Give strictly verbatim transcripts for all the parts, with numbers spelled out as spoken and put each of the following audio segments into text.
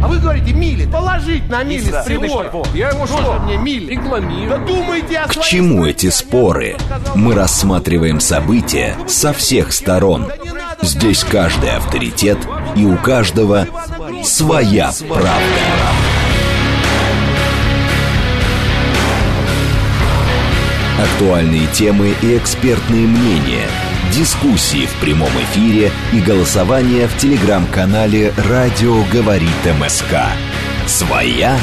А вы говорите, мили. Положить на мили с прибора. Я ему что? Мне мили. Рекламирую. Да думайте о К своей чему стране, эти а споры? не сказал, Мы что- рассматриваем события со всех сторон. Здесь каждый авторитет, и у каждого своя правда. Актуальные темы и экспертные мнения, дискуссии в прямом эфире и голосование в телеграм-канале «Радио говорит МСК». Своя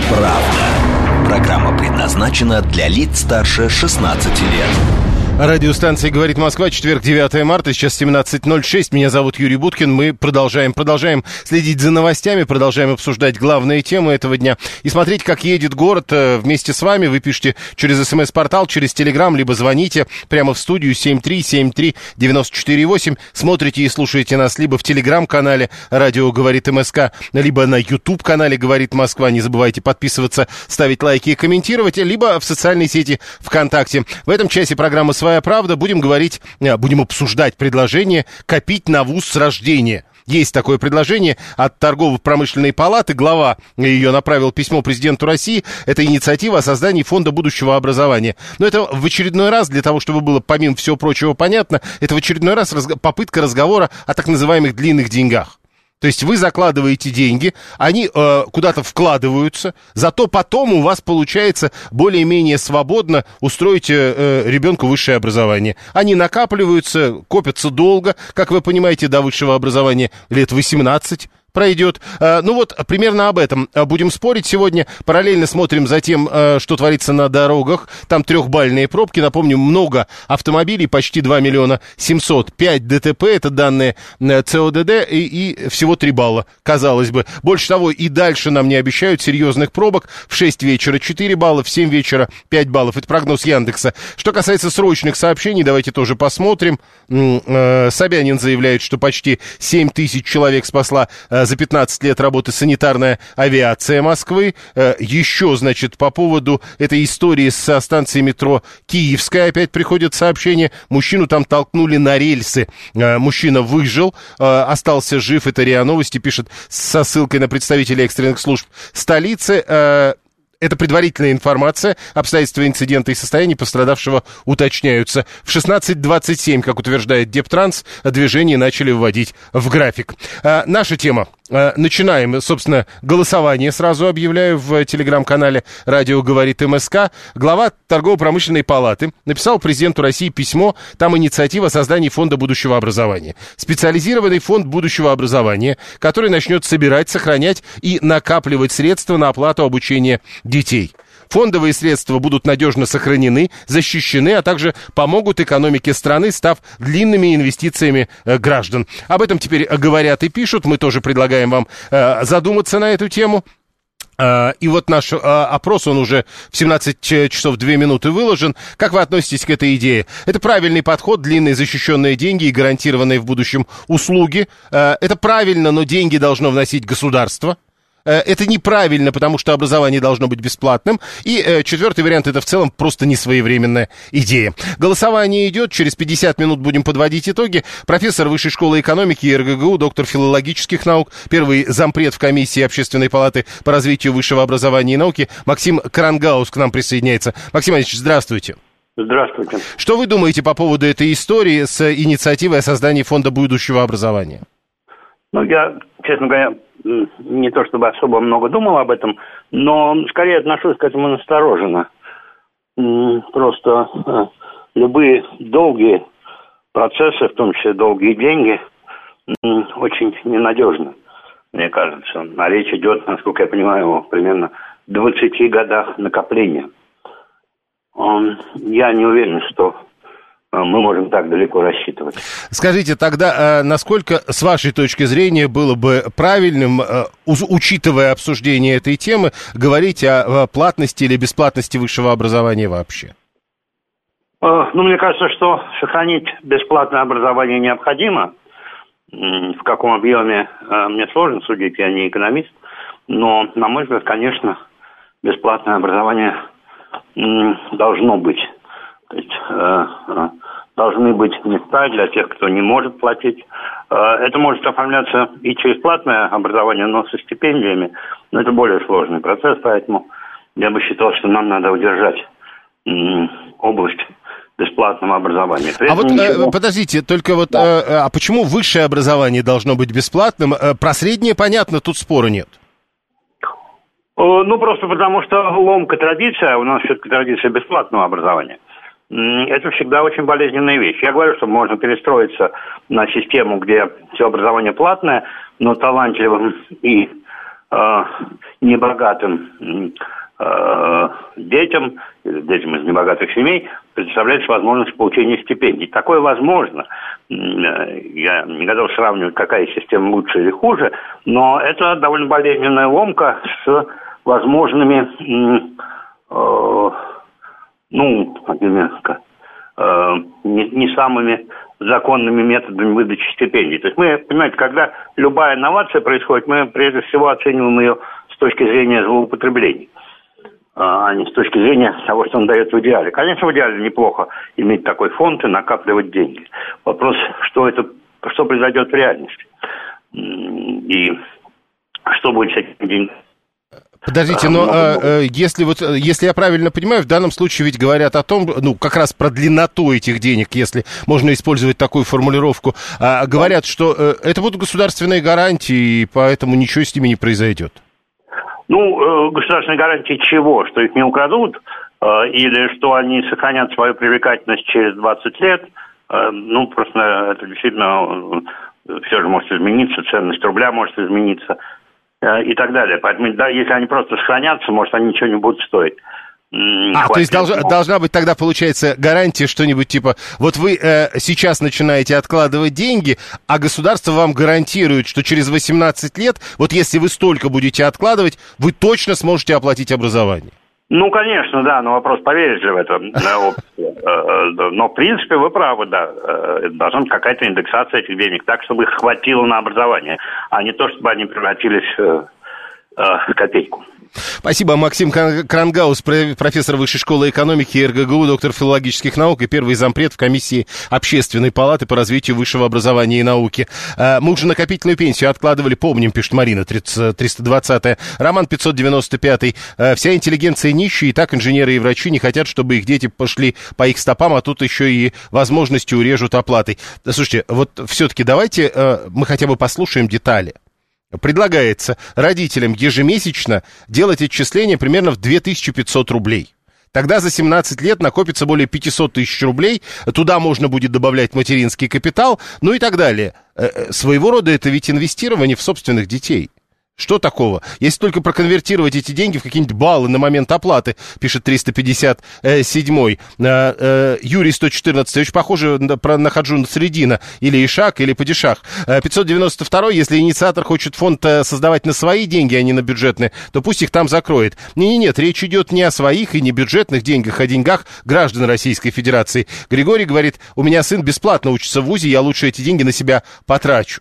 правда. Программа предназначена для лиц старше шестнадцати лет. Радиостанция «Говорит Москва», четверг, девятое марта, сейчас семнадцать ноль шесть. Меня зовут Юрий Буткин. Мы продолжаем, продолжаем следить за новостями, продолжаем обсуждать главные темы этого дня и смотреть, как едет город вместе с вами. Вы пишите через СМС-портал, через Телеграм, либо звоните прямо в студию семь три семь три девять четыре восемь. Смотрите и слушаете нас либо в Телеграм-канале «Радио говорит МСК», либо на YouTube-канале «Говорит Москва». Не забывайте подписываться, ставить лайки и комментировать, либо в социальной сети ВКонтакте. В этом часе программы «Своя правда» будем говорить, будем обсуждать предложение копить на вуз с рождения. Есть такое предложение от торгово-промышленной палаты. Глава ее направил письмо президенту России. Это инициатива о создании фонда будущего образования. Но это в очередной раз, для того, чтобы было помимо всего прочего понятно, это в очередной раз разго- попытка разговора о так называемых длинных деньгах. То есть вы закладываете деньги, они э, куда-то вкладываются, зато потом у вас получается более-менее свободно устроить э, ребенку высшее образование. Они накапливаются, копятся долго, как вы понимаете, до высшего образования лет восемнадцать пройдет. Ну вот, примерно об этом будем спорить сегодня. Параллельно смотрим за тем, что творится на дорогах. Там трехбальные пробки. Напомню, много автомобилей, почти два миллиона семьсот. пять ДТП, это данные ЦОДД, и, и всего три балла, казалось бы. Больше того, и дальше нам не обещают серьезных пробок. В шесть вечера четыре балла, в семь вечера пять баллов. Это прогноз Яндекса. Что касается срочных сообщений, давайте тоже посмотрим. Собянин заявляет, что почти семь тысяч человек спасла за пятнадцать лет работы санитарная авиация Москвы. Еще, значит, по поводу этой истории со станции метро Киевская опять приходит сообщение. Мужчину там толкнули на рельсы. Мужчина выжил, остался жив. Это РИА Новости пишет со ссылкой на представителей экстренных служб столицы. Это предварительная информация. Обстоятельства инцидента и состояние пострадавшего уточняются. В шестнадцать двадцать семь, как утверждает Дептранс, движение начали вводить в график. А, наша тема. А, начинаем, собственно, голосование. Сразу объявляю в телеграм-канале «Радио говорит МСК». Глава торгово-промышленной палаты написал президенту России письмо. Там инициатива о создании фонда будущего образования. Специализированный фонд будущего образования, который начнет собирать, сохранять и накапливать средства на оплату обучения детей. Фондовые средства будут надежно сохранены, защищены, а также помогут экономике страны, став длинными инвестициями э, граждан. Об этом теперь говорят и пишут. Мы тоже предлагаем вам э, задуматься на эту тему. Uh, и вот наш uh, опрос, он уже в семнадцать часов две минуты выложен. Как вы относитесь к этой идее? Это правильный подход, длинные защищенные деньги и гарантированные в будущем услуги. Uh, это правильно, но деньги должно вносить государство. Это неправильно, потому что образование должно быть бесплатным. И э, четвертый вариант — это в целом просто несвоевременная идея. Голосование идет, через пятьдесят минут будем подводить итоги. Профессор Высшей школы экономики и эр гэ гэ у, доктор филологических наук, первый зампред в комиссии Общественной палаты по развитию высшего образования и науки Максим Крангаус к нам присоединяется. Максим Иванович, здравствуйте. Здравствуйте. Что вы думаете по поводу этой истории с инициативой о создании фонда будущего образования? Ну, я, честно говоря, не то чтобы особо много думал об этом, но скорее отношусь к этому настороженно. Просто любые долгие процессы, в том числе долгие деньги, очень ненадежны, мне кажется. А речь идет, насколько я понимаю, о примерно двадцати годах накопления. Я не уверен, что мы можем так далеко рассчитывать. Скажите, тогда, насколько, с вашей точки зрения, было бы правильным, учитывая обсуждение этой темы, говорить о платности или бесплатности высшего образования вообще? Ну, мне кажется, что сохранить бесплатное образование необходимо. В каком объеме мне сложно судить, я не экономист. Но, на мой взгляд, конечно, бесплатное образование должно быть. То есть, э, должны быть места для тех, кто не может платить. Это может оформляться и через платное образование, но со стипендиями. Но это более сложный процесс, поэтому я бы считал, что нам надо удержать область бесплатного образования. А вот, ничего... подождите, только вот, да. а почему высшее образование должно быть бесплатным? Про среднее, понятно, тут спора нет. Ну, просто потому что ломка традиция, у нас все-таки традиция бесплатного образования. Это всегда очень болезненная вещь. Я говорю, что можно перестроиться на систему, где все образование платное, но талантливым и э, небогатым э, детям, детям из небогатых семей, представляется возможность получения стипендий. Такое возможно. Я не готов сравнивать, какая система лучше или хуже, но это довольно болезненная ломка с возможными... Э, ну, э, не, не самыми законными методами выдачи стипендий. То есть мы, понимаете, когда любая инновация происходит, мы прежде всего оцениваем ее с точки зрения злоупотреблений, а не с точки зрения того, что он дает в идеале. Конечно, в идеале неплохо иметь такой фонд и накапливать деньги. Вопрос, что это, что произойдет в реальности. И что будет с этими деньгами. Подождите, но э, если вот, если я правильно понимаю, в данном случае ведь говорят о том, ну, как раз про длинноту этих денег, если можно использовать такую формулировку, э, говорят, что э, это будут государственные гарантии, и поэтому ничего с ними не произойдет. Ну, э, государственные гарантии чего? Что их не украдут? Э, или что они сохранят свою привлекательность через двадцать лет? Э, ну, просто это действительно э, все же может измениться, ценность рубля может измениться. И так далее. Поэтому, да, если они просто сохранятся, может, они ничего не будут стоить. А, хватит, то есть долж, но... должна быть тогда, получается, гарантия, что-нибудь типа, вот вы э, сейчас начинаете откладывать деньги, а государство вам гарантирует, что через восемнадцать лет, вот если вы столько будете откладывать, вы точно сможете оплатить образование. Ну, конечно, да, но вопрос, поверить же в это. Но, в принципе, вы правы, да. Должна быть какая-то индексация этих денег так, чтобы их хватило на образование, а не то, чтобы они превратились в копейку. Спасибо. Максим Крангаус, профессор Высшей школы экономики эр гэ гэ у, доктор филологических наук и первый зампред в комиссии Общественной палаты по развитию высшего образования и науки. Мы уже накопительную пенсию откладывали, помним, пишет Марина, триста двадцатая. Роман пятьсот девяносто пятый. Вся интеллигенция нищая, и так инженеры и врачи не хотят, чтобы их дети пошли по их стопам, а тут еще и возможности урежут оплатой. Слушайте, вот все-таки давайте мы хотя бы послушаем детали. Предлагается родителям ежемесячно делать отчисления примерно в две тысячи пятьсот рублей. Тогда за семнадцать лет накопится более пятьсот тысяч рублей, туда можно будет добавлять материнский капитал, ну и так далее. Своего рода это ведь инвестирование в собственных детей. Что такого? Если только проконвертировать эти деньги в какие-нибудь баллы на момент оплаты, пишет триста пятьдесят седьмой. Юрий сто четырнадцать, очень похоже на, на Хаджуна Средина, или Ишак, или Падишах. пятьсот девяносто второй, если инициатор хочет фонд создавать на свои деньги, а не на бюджетные, то пусть их там закроет. Не-не-нет, речь идет не о своих и не бюджетных деньгах, а о деньгах граждан Российской Федерации. Григорий говорит, у меня сын бесплатно учится в вузе, я лучше эти деньги на себя потрачу.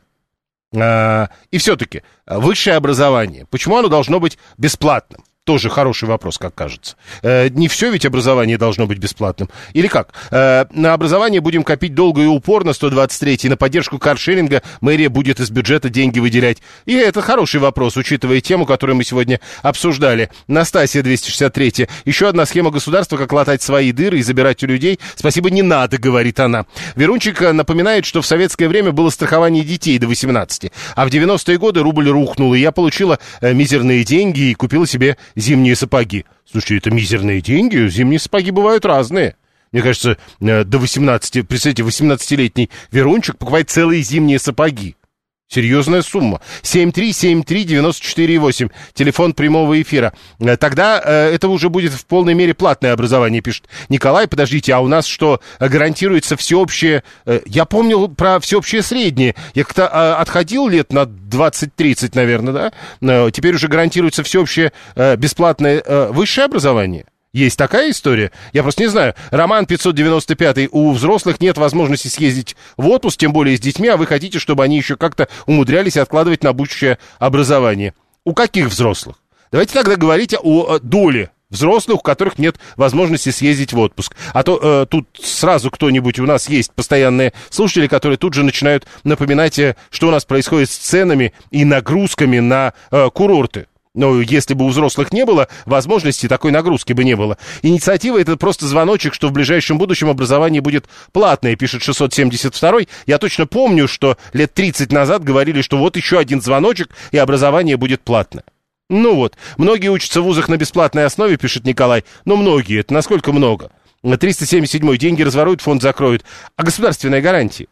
И все-таки высшее образование, почему оно должно быть бесплатным? Тоже хороший вопрос, как кажется. Э, не все ведь образование должно быть бесплатным. Или как? Э, на образование будем копить долго и упорно, сто двадцать третий. На поддержку каршеринга мэрия будет из бюджета деньги выделять. И это хороший вопрос, учитывая тему, которую мы сегодня обсуждали. Настасья двести шестьдесят три. Еще одна схема государства, как латать свои дыры и забирать у людей. Спасибо, не надо, говорит она. Верунчик напоминает, что в советское время было страхование детей до восемнадцати. А в девяностые годы рубль рухнул, и я получила э, мизерные деньги и купила себе зимние сапоги. Слушайте, это мизерные деньги, зимние сапоги бывают разные. Мне кажется, до восемнадцати, представьте, восемнадцатилетний Верунчик покупает целые зимние сапоги. Серьезная сумма. семь три семь три девять четыре восемь. Телефон прямого эфира. Тогда э, это уже будет в полной мере платное образование, пишет Николай. Подождите, а у нас что, гарантируется всеобщее... Э, я помнил про всеобщее среднее. Я как-то э, отходил лет на двадцать-тридцать, наверное, да? Э, теперь уже гарантируется всеобщее э, бесплатное э, высшее образование. Есть такая история? Я просто не знаю. Роман пятьсот девяносто пятый. У взрослых нет возможности съездить в отпуск, тем более с детьми, а вы хотите, чтобы они еще как-то умудрялись откладывать на будущее образование. У каких взрослых? Давайте тогда говорить о доле взрослых, у которых нет возможности съездить в отпуск. А то э, тут сразу кто-нибудь, у нас есть постоянные слушатели, которые тут же начинают напоминать, э, что у нас происходит с ценами и нагрузками на э, курорты. Но если бы у взрослых не было возможности, такой нагрузки бы не было. Инициатива — это просто звоночек, что в ближайшем будущем образование будет платное, пишет шестьсот семьдесят второй. Я точно помню, что лет тридцать назад говорили, что вот еще один звоночек, и образование будет платное. Ну вот, многие учатся в вузах на бесплатной основе, пишет Николай. Но многие, это насколько много? триста семьдесят седьмой, деньги разворуют, фонд закроют. А государственная гарантия?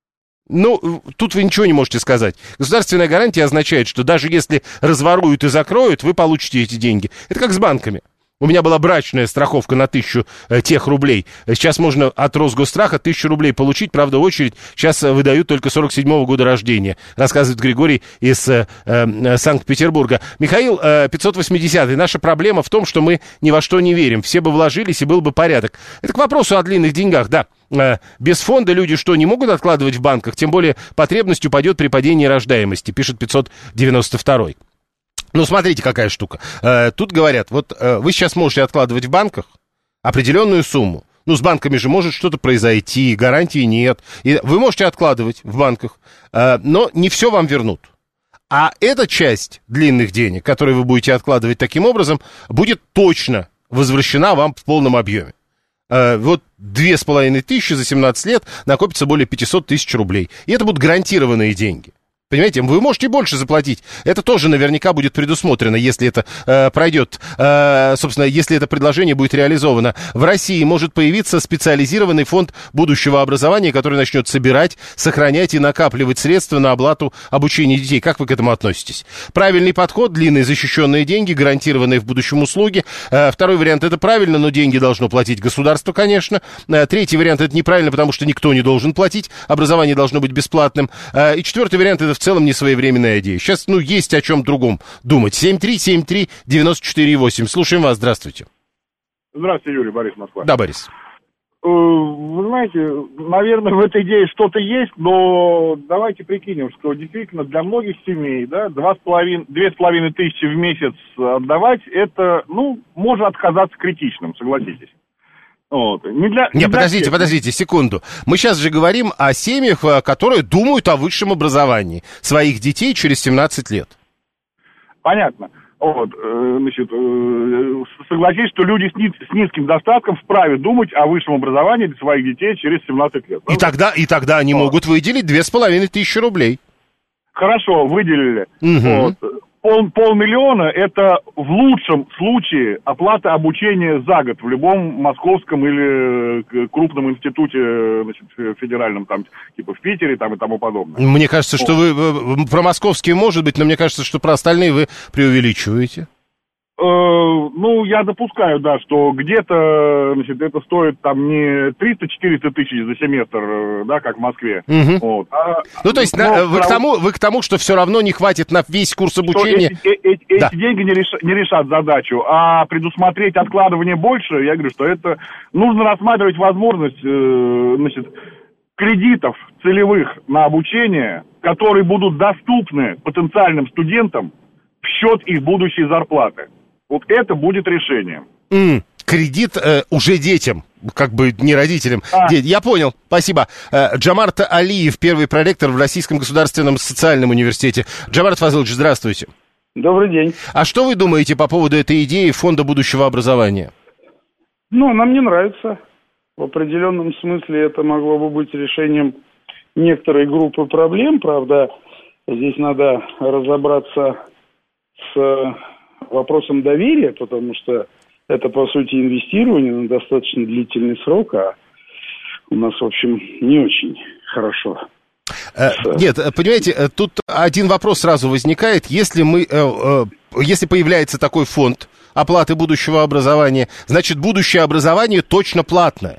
Ну, тут вы ничего не можете сказать. Государственная гарантия означает, что даже если разворуют и закроют, вы получите эти деньги. Это как с банками. У меня была брачная страховка на тысячу э, тех рублей. Сейчас можно от Росгосстраха тысячу рублей получить. Правда, очередь сейчас выдают только сорок седьмого года рождения, рассказывает Григорий из э, э, Санкт-Петербурга. Михаил, э, пятьсот восьмидесятый. Наша проблема в том, что мы ни во что не верим. Все бы вложились, и был бы порядок. Это к вопросу о длинных деньгах, да. Э, без фонда люди что, не могут откладывать в банках? Тем более потребность упадет при падении рождаемости, пишет пятьсот девяносто второй. Ну, смотрите, какая штука. Э, тут говорят, вот э, вы сейчас можете откладывать в банках определенную сумму. Ну, с банками же может что-то произойти, гарантии нет. И вы можете откладывать в банках, э, но не все вам вернут. А эта часть длинных денег, которые вы будете откладывать таким образом, будет точно возвращена вам в полном объеме. Э, вот две с половиной тысячи за семнадцать лет накопится более пятьсот тысяч рублей. И это будут гарантированные деньги. Понимаете, вы можете больше заплатить. Это тоже наверняка будет предусмотрено, если это э, пройдет, э, собственно, если это предложение будет реализовано. В России может появиться специализированный фонд будущего образования, который начнет собирать, сохранять и накапливать средства на оплату обучения детей. Как вы к этому относитесь? Правильный подход, длинные защищенные деньги, гарантированные в будущем услуги. Э, второй вариант — это правильно, но деньги должно платить государство, конечно. Э, третий вариант — это неправильно, потому что никто не должен платить. Образование должно быть бесплатным. Э, и четвертый вариант — это в целом не своевременная идея. Сейчас, ну, есть о чем другом думать. семь три семь три девять четыре восемь. Слушаем вас. Здравствуйте. Здравствуйте, Юрий, Борис, Москва. Да, Борис. Вы знаете, наверное, в этой идее что-то есть, но давайте прикинем, что действительно для многих семей, да, два с половиной, две с половиной тысячи в месяц отдавать, это, ну, можно отказаться критичным, согласитесь. Вот. Не для, не Нет, подождите, всех. подождите, секунду. Мы сейчас же говорим о семьях, которые думают о высшем образовании своих детей через семнадцать лет. Понятно. Вот, значит, согласись, что люди с, низ, с низким достатком вправе думать о высшем образовании для своих детей через семнадцать лет. И тогда, и тогда они вот. могут выделить две с половиной тысячи рублей. Хорошо, выделили. Угу. Вот. Пол, полмиллиона – это в лучшем случае оплата обучения за год в любом московском или крупном институте, значит, федеральном, там, типа в Питере там, и тому подобное. Мне кажется, что вы про московские, может быть, но мне кажется, что про остальные вы преувеличиваете. Э, ну, я допускаю, да, что где-то, значит, это стоит там не триста-четыреста тысяч за семестр, да, как в Москве. Угу. Вот. А, ну, то есть, на, вы, к тому, вы к тому, что все равно не хватит на весь курс обучения. Эти, эти, эти да. деньги не, реш, не решат задачу, а предусмотреть откладывание больше, я говорю, что это нужно рассматривать возможность, э, значит, кредитов целевых на обучение, которые будут доступны потенциальным студентам в счет их будущей зарплаты. Вот это будет решением. Mm, кредит э, уже детям, как бы не родителям. А. Де- я понял, спасибо. Э, Джамарт Алиев, первый проректор в Российском государственном социальном университете. Джамарт Фазылович, здравствуйте. Добрый день. А что вы думаете по поводу этой идеи Фонда будущего образования? Ну, она мне нравится. В определенном смысле это могло бы быть решением некоторой группы проблем. Правда, здесь надо разобраться с вопросом доверия, потому что это, по сути, инвестирование на достаточно длительный срок, а у нас, в общем, не очень хорошо. Э, нет, понимаете, тут один вопрос сразу возникает. Если мы, э, э, если появляется такой фонд оплаты будущего образования, значит, будущее образование точно платное.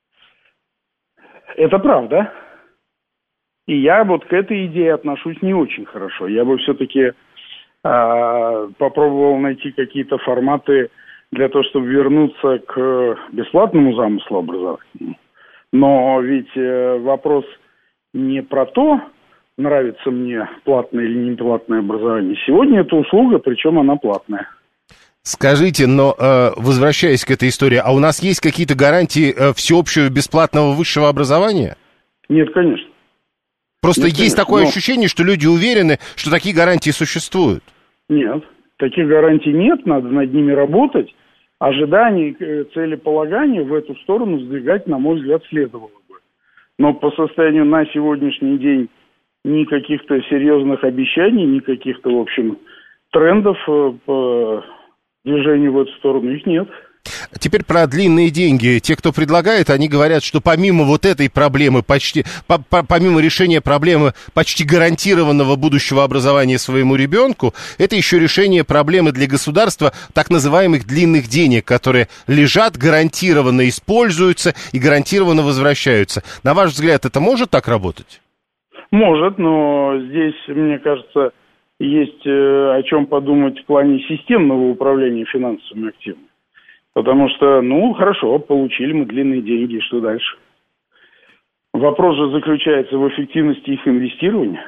Это правда. И я вот к этой идее отношусь не очень хорошо. Я бы все-таки попробовал найти какие-то форматы для того, чтобы вернуться к бесплатному замыслу образования. Но ведь вопрос не про то, нравится мне платное или не платное образование. Сегодня это услуга, причем она платная. Скажите, но э, возвращаясь к этой истории, а у нас есть какие-то гарантии э, всеобщего бесплатного высшего образования? Нет, конечно. Просто Нет, есть конечно, такое но... ощущение, что люди уверены, что такие гарантии существуют. Нет, таких гарантий нет, надо над ними работать. Ожиданий, целеполагания в эту сторону сдвигать, на мой взгляд, следовало бы. Но по состоянию на сегодняшний день ни каких-то серьезных обещаний, ни каких-то, в общем, трендов по движению в эту сторону их нет. Теперь про длинные деньги. Те, кто предлагает, они говорят, что помимо вот этой проблемы, почти, по, по, помимо решения проблемы почти гарантированного будущего образования своему ребенку, это еще решение проблемы для государства так называемых длинных денег, которые лежат, гарантированно используются и гарантированно возвращаются. На ваш взгляд, это может так работать? Может, но здесь, мне кажется, есть э, о чем подумать в плане системного управления финансовыми активами. Потому что, ну, хорошо, получили мы длинные деньги, что дальше? Вопрос же заключается в эффективности их инвестирования.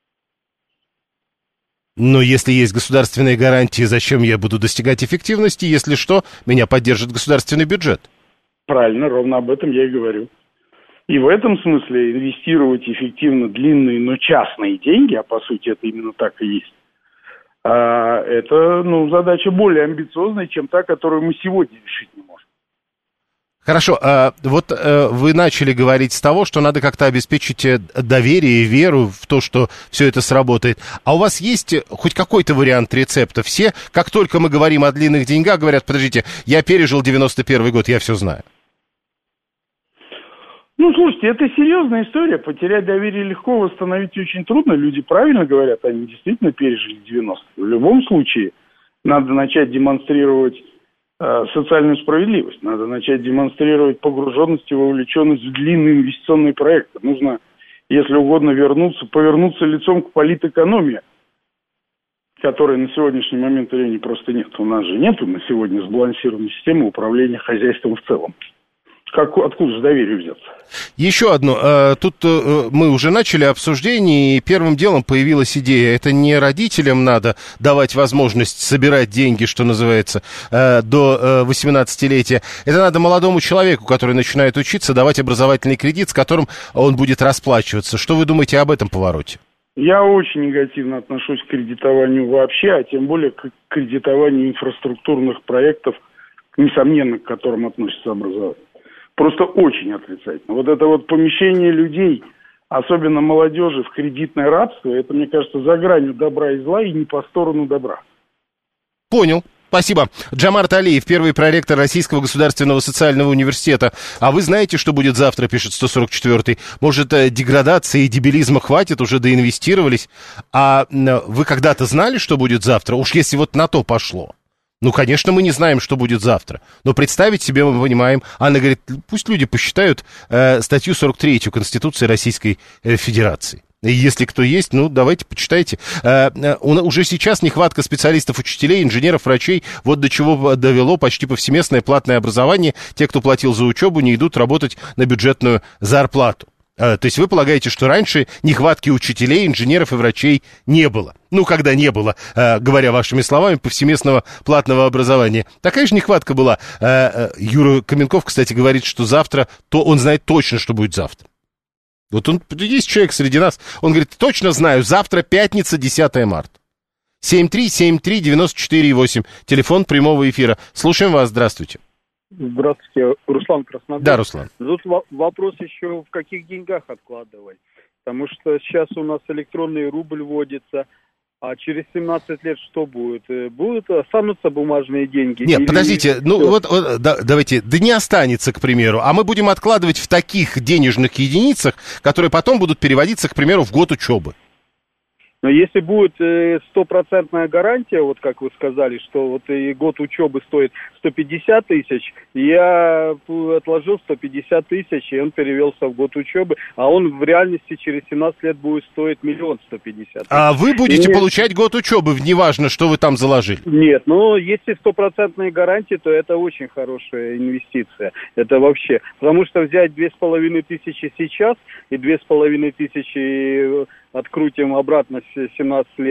Но если есть государственные гарантии, зачем я буду достигать эффективности? Если что, меня поддержит государственный бюджет. Правильно, ровно об этом я и говорю. И в этом смысле инвестировать эффективно длинные, но частные деньги, а по сути это именно так и есть, это, ну, задача более амбициозная, чем та, которую мы сегодня решить не можем. Хорошо, а вот а, вы начали говорить с того, что надо как-то обеспечить доверие и веру в то, что все это сработает. А у вас есть хоть какой-то вариант рецепта? Все, как только мы говорим о длинных деньгах, говорят, подождите, я пережил девяносто первый год, я все знаю. Ну, слушайте, это серьезная история. Потерять доверие легко, восстановить очень трудно. Люди правильно говорят, они действительно пережили девяностые. В любом случае, надо начать демонстрировать э, социальную справедливость. Надо начать демонстрировать погруженность и вовлеченность в длинные инвестиционные проекты. Нужно, если угодно, вернуться, повернуться лицом к политэкономии, которой на сегодняшний момент времени просто нет. У нас же нет на сегодня сбалансированной системы управления хозяйством в целом. Как, откуда же доверие взяться? Еще одно. Тут мы уже начали обсуждение, и первым делом появилась идея. Это не родителям надо давать возможность собирать деньги, что называется, до восемнадцатилетия. Это надо молодому человеку, который начинает учиться, давать образовательный кредит, с которым он будет расплачиваться. Что вы думаете об этом повороте? Я очень негативно отношусь к кредитованию вообще, а тем более к кредитованию инфраструктурных проектов, несомненно, к которым относится образование. Просто очень отрицательно. Вот это вот помещение людей, особенно молодежи, в кредитное рабство, это, мне кажется, за гранью добра и зла и не по сторону добра. Понял. Спасибо. Джамар Талиев, первый проректор Российского государственного социального университета. А вы знаете, что будет завтра, пишет сто сорок четвёртый. Может, деградации и дебилизма хватит, уже доинвестировались. А вы когда-то знали, что будет завтра? Уж если вот на то пошло. Ну, конечно, мы не знаем, что будет завтра. Но представить себе мы понимаем. Анна говорит, пусть люди посчитают э, статью сорок третью Конституции Российской э, Федерации. И если кто есть, ну, давайте почитайте. Э, э, уже сейчас нехватка специалистов, учителей, инженеров, врачей. Вот до чего довело почти повсеместное платное образование. Те, кто платил за учебу, не идут работать на бюджетную зарплату. То есть вы полагаете, что раньше нехватки учителей, инженеров и врачей не было? Ну, когда не было, говоря вашими словами, повсеместного платного образования. Такая же нехватка была. Юра Каменков, кстати, говорит, что завтра, то он знает точно, что будет завтра. Вот он, есть человек среди нас, он говорит, точно знаю, завтра пятница, десятое марта. семь три семь три девять четыре восемь, телефон прямого эфира. Слушаем вас, здравствуйте. Здравствуйте, Руслан Краснодар. Да, Руслан. Тут вопрос еще, в каких деньгах откладывать. Потому что сейчас у нас электронный рубль вводится, а через семнадцать лет что будет? Будут, останутся бумажные деньги? Нет, или... подождите, ну вот, вот да, давайте, да не останется, к примеру, а мы будем откладывать в таких денежных единицах, которые потом будут переводиться, к примеру, в год учебы. Но если будет стопроцентная гарантия, вот как вы сказали, что вот и год учебы стоит сто пятьдесят тысяч, я отложил сто пятьдесят тысяч, и он перевелся в год учебы, а он в реальности через семнадцать лет будет стоить миллион сто пятьдесят тысяч. А вы будете Нет. получать год учебы, неважно, что вы там заложили? Нет, но если стопроцентные гарантии, то это очень хорошая инвестиция. Это вообще. Потому что взять две с половиной тысячи сейчас и две с половиной тысячи открутим обратно семнадцать лет,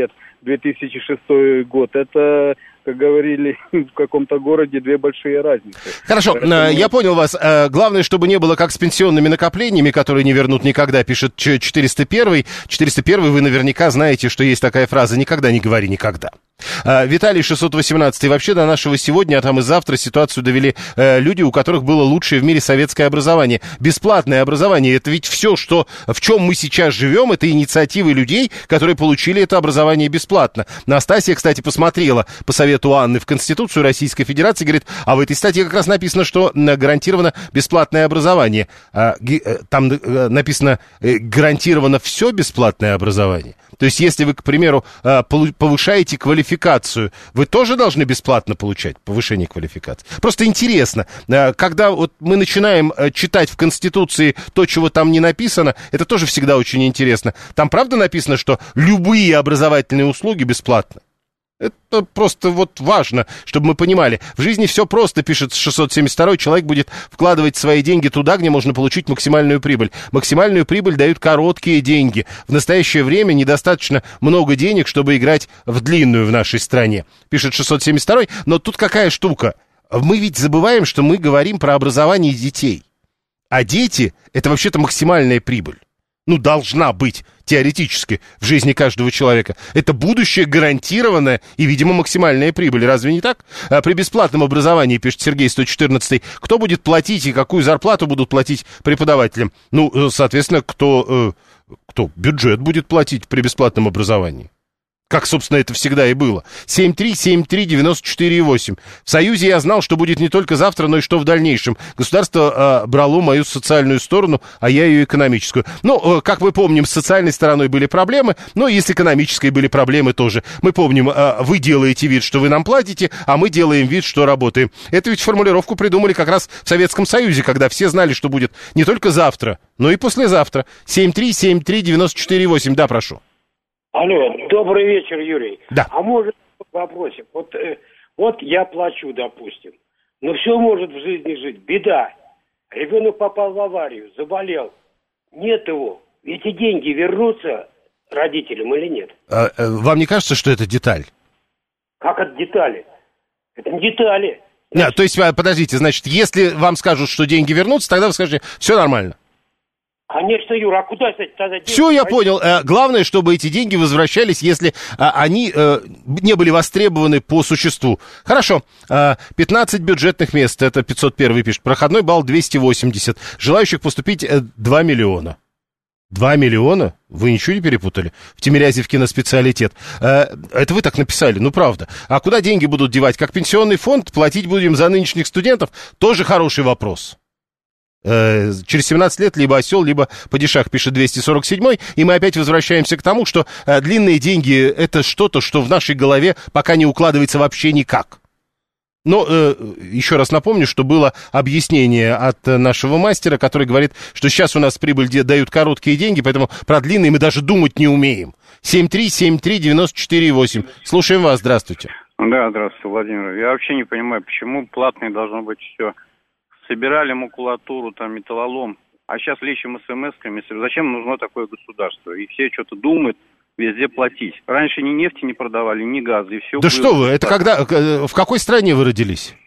две тысячи шестой год, это, как говорили в каком-то городе, две большие разницы. Хорошо, Поэтому... я понял вас. Главное, чтобы не было как с пенсионными накоплениями, которые не вернут никогда, пишет четыреста первый. четыреста первый, вы наверняка знаете, что есть такая фраза «никогда не говори никогда». Виталий шестьсот восемнадцать. Вообще до нашего сегодня, а там и завтра ситуацию довели э, люди, у которых было лучшее в мире советское образование. Бесплатное образование. Это ведь все, что, в чем мы сейчас живем, это инициативы людей, которые получили это образование бесплатно. Настасья, кстати, посмотрела по совету Анны в Конституцию Российской Федерации, говорит, а в этой статье как раз написано, что гарантировано бесплатное образование. А, г, там э, написано э, гарантировано все бесплатное образование. То есть, если вы, к примеру, повышаете квалификацию, вы тоже должны бесплатно получать повышение квалификации. Просто интересно, когда вот мы начинаем читать в Конституции то, чего там не написано, это тоже всегда очень интересно. Там правда написано, что любые образовательные услуги бесплатны? Это просто вот важно, чтобы мы понимали. В жизни все просто, пишет шестьсот семьдесят второй. Человек будет вкладывать свои деньги туда, где можно получить максимальную прибыль. Максимальную прибыль дают короткие деньги. В настоящее время недостаточно много денег, чтобы играть в длинную в нашей стране, пишет шестьсот семьдесят второй. Но тут какая штука? Мы ведь забываем, что мы говорим про образование детей. А дети — это вообще-то максимальная прибыль. Ну, должна быть теоретически в жизни каждого человека. Это будущее гарантированное и, видимо, максимальная прибыль. Разве не так? А при бесплатном образовании, пишет Сергей сто четырнадцатый, кто будет платить и какую зарплату будут платить преподавателям? Ну, соответственно, кто, кто бюджет будет платить при бесплатном образовании? Как, собственно, это всегда и было. семь три семь три девяносто четыре восемь. В Союзе я знал, что будет не только завтра, но и что в дальнейшем. Государство э, брало мою социальную сторону, а я ее экономическую. Ну, э, как мы помним, с социальной стороной были проблемы, но и с экономической были проблемы тоже. Мы помним, э, вы делаете вид, что вы нам платите, а мы делаем вид, что работаем. Эту ведь формулировку придумали как раз в Советском Союзе, когда все знали, что будет не только завтра, но и послезавтра. семь три семь три девяносто четыре восемь. Да, прошу. Алло, добрый вечер, Юрий. Да. А может, вопросик. Вот, э, вот я плачу, допустим. Но все может в жизни жить. Беда. Ребенок попал в аварию, заболел. Нет его. Эти деньги вернутся родителям или нет? А, вам не кажется, что это деталь? Как это детали? Это не детали. Нет, то есть, подождите, значит, если вам скажут, что деньги вернутся, тогда вы скажете, все нормально. Конечно, Юра, а куда, кстати, тогда деньги? Все, я понял. Главное, чтобы эти деньги возвращались, если они не были востребованы по существу. Хорошо. пятнадцать бюджетных мест, это пятьсот первый пишет. Проходной балл двести восемьдесят. Желающих поступить два миллиона. два миллиона? Вы ничего не перепутали? В Тимирязевке на специалитет. Это вы так написали, ну правда. А куда деньги будут девать? Как пенсионный фонд? Платить будем за нынешних студентов? Тоже хороший вопрос. Через семнадцать лет либо осел, либо падишах, пишет двести сорок седьмой. И мы опять возвращаемся к тому, что длинные деньги — это что-то, что в нашей голове пока не укладывается вообще никак. Но э, еще раз напомню, что было объяснение от нашего мастера, который говорит, что сейчас у нас прибыль дают короткие деньги, поэтому про длинные мы даже думать не умеем. семь три семь три девяносто четыре восемь. Слушаем вас, здравствуйте. Да, здравствуйте, Владимир. Я вообще не понимаю, почему платное должно быть все. Собирали макулатуру, там, металлолом, а сейчас лечим смс-ками. Зачем нужно такое государство? И все что-то думают, везде платить. Раньше ни нефти не продавали, ни газа, и все. Да что вы, это когда, в какой стране вы родились?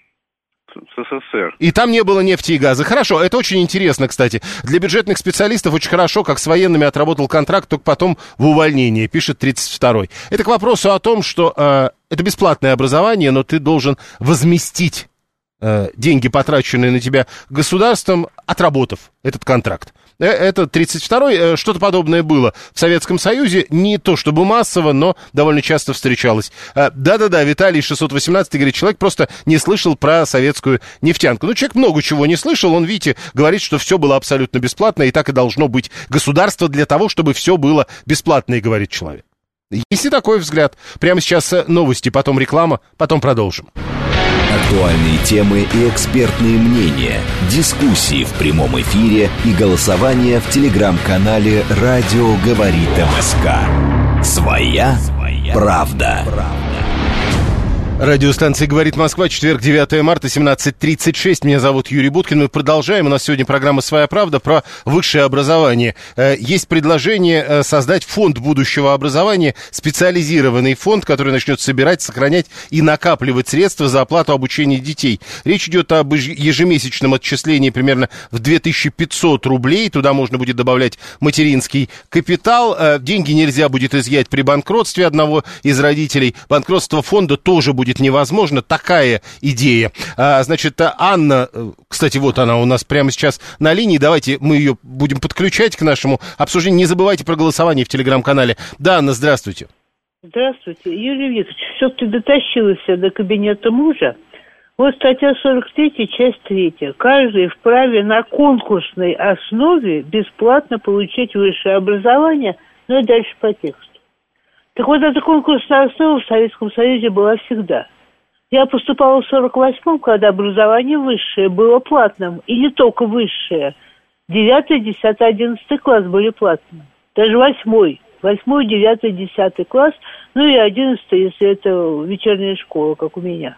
СССР. И там не было нефти и газа. Хорошо, это очень интересно, кстати. Для бюджетных специалистов очень хорошо, как с военными отработал контракт, только потом в увольнении, пишет тридцать второй. Это к вопросу о том, что э, это бесплатное образование, но ты должен возместить деньги, потраченные на тебя государством, отработав этот контракт. Это тридцать второй. Что-то подобное было в Советском Союзе. Не то чтобы массово, но довольно часто встречалось. Да-да-да, Виталий шестьсот восемнадцать говорит, человек просто не слышал про советскую нефтянку. Ну, человек много чего не слышал. Он, видите, говорит, что все было абсолютно бесплатно, и так и должно быть. Государство для того, чтобы все было бесплатно, и говорит человек. Есть и такой взгляд. Прямо сейчас новости, потом реклама, потом продолжим. Актуальные темы и экспертные мнения, дискуссии в прямом эфире и голосование в телеграм-канале «Радио говорит МСК». Своя правда. Радиостанция «Говорит Москва», четверг, девятое марта, семнадцать тридцать шесть. Меня зовут Юрий Буткин. Мы продолжаем. У нас сегодня программа «Своя правда» про высшее образование. Есть предложение создать фонд будущего образования, специализированный фонд, который начнет собирать, сохранять и накапливать средства за оплату обучения детей. Речь идет об ежемесячном отчислении примерно в две тысячи пятьсот рублей. Туда можно будет добавлять материнский капитал. Деньги нельзя будет изъять при банкротстве одного из родителей. Банкротство фонда тоже будет невозможно. Такая идея. А, значит, Анна, кстати, вот она у нас прямо сейчас на линии. Давайте мы ее будем подключать к нашему обсуждению. Не забывайте про голосование в телеграм-канале. Да, Анна, здравствуйте. Здравствуйте. Юрий Викторович, все-таки дотащилась до кабинета мужа. Вот статья сорок три, часть третья. Каждый вправе на конкурсной основе бесплатно получить высшее образование, ну и дальше по тексту. Так вот, эта конкурсная основа в Советском Союзе была всегда. Я поступала в сорок восьмом, когда образование высшее было платным. И не только высшее. Девятый, десятый, одиннадцатый класс были платными. Даже восьмой. Восьмой, девятый, десятый класс. Ну и одиннадцатый, если это вечерняя школа, как у меня.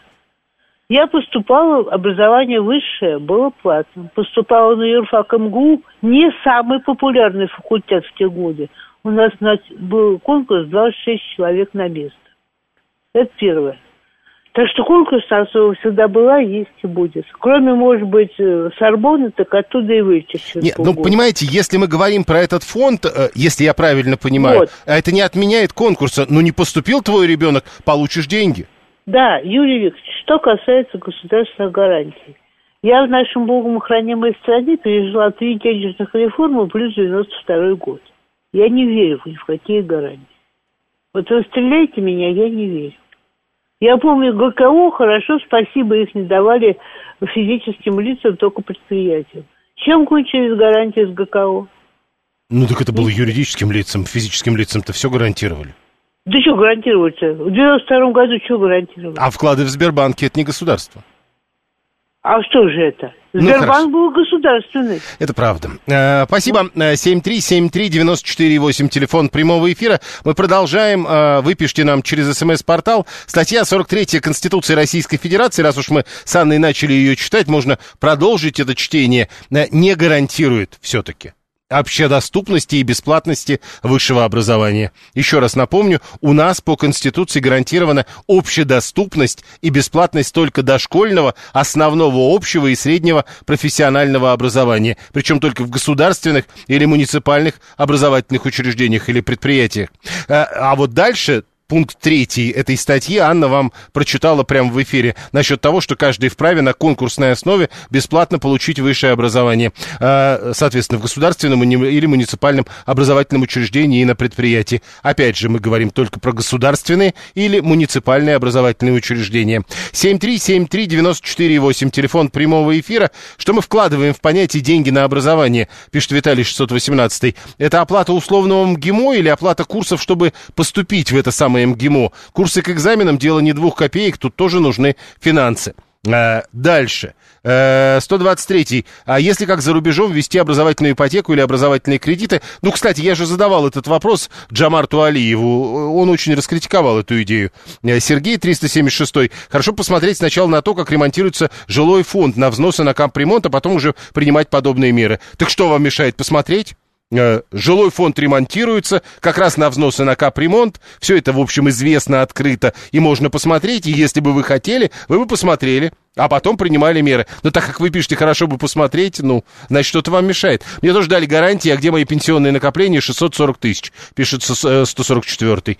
Я поступала, образование высшее было платным. Поступала на юрфак эм гэ у, не самый популярный факультет в те годы. У нас был конкурс двадцать шесть человек на место. Это первое. Так что конкурс особо всегда была, есть и будет. Кроме, может быть, Сорбонны, так оттуда и вылетишь. Нет, ну, понимаете, если мы говорим про этот фонд, если я правильно понимаю, вот. Это не отменяет конкурса. Ну, не поступил твой ребенок, получишь деньги. Да, Юрий Викторович, что касается государственных гарантий. Я в нашем богом охраняемой стране пережила три денежных реформы плюс девяносто второй год. Я не верю ни в какие гарантии. Вот вы стреляете меня, я не верю. Я помню, гэ ка о хорошо, спасибо, их не давали физическим лицам, только предприятиям. Чем кончились гарантии с гэ ка о? Ну, так это было юридическим лицам, физическим лицам-то все гарантировали. Да что гарантировать-то? В девяносто втором году что гарантировали? А вклады в Сбербанке — это не государство. А что же это? Сбербанк ну, был государственный. Это правда. Э, спасибо. семь три семь три девять четыре восемь, телефон прямого эфира. Мы продолжаем. Э, вы пишите нам через СМС-портал. Статья сорок три Конституции Российской Федерации, раз уж мы с Анной начали ее читать, можно продолжить это чтение, э, не гарантирует все-таки общедоступности и бесплатности высшего образования. Еще раз напомню, у нас по Конституции гарантирована общедоступность и бесплатность только дошкольного, основного общего и среднего профессионального образования, причем только в государственных или муниципальных образовательных учреждениях или предприятиях. А, а вот дальше... Пункт третий этой статьи Анна вам прочитала прямо в эфире насчет того, что каждый вправе на конкурсной основе бесплатно получить высшее образование, соответственно, в государственном или муниципальном образовательном учреждении и на предприятии. Опять же, мы говорим только про государственные или муниципальные образовательные учреждения. семь три семь три девять четыре восемь, телефон прямого эфира. Что мы вкладываем в понятие «деньги на образование», пишет Виталий шестьсот восемнадцать. Это оплата условного эм гэ эм о или оплата курсов, чтобы поступить в это самое эм гэ эм о. Курсы к экзаменам — дело не двух копеек, тут тоже нужны финансы. А, дальше. А, сто двадцать третий. А если как за рубежом ввести образовательную ипотеку или образовательные кредиты? Ну, кстати, я же задавал этот вопрос Джамарту Алиеву. Он очень раскритиковал эту идею. Сергей триста семьдесят шесть. Хорошо посмотреть сначала на то, как ремонтируется жилой фонд, на взносы на капремонт, а потом уже принимать подобные меры. Так что вам мешает посмотреть? Жилой фонд ремонтируется, как раз на взносы на капремонт. Все это, в общем, известно, открыто, и можно посмотреть. И если бы вы хотели, вы бы посмотрели, а потом принимали меры. Но так как вы пишете, хорошо бы посмотреть, ну, значит, что-то вам мешает. Мне тоже дали гарантии, а где мои пенсионные накопления? шестьсот сорок тысяч, пишет сто сорок четыре.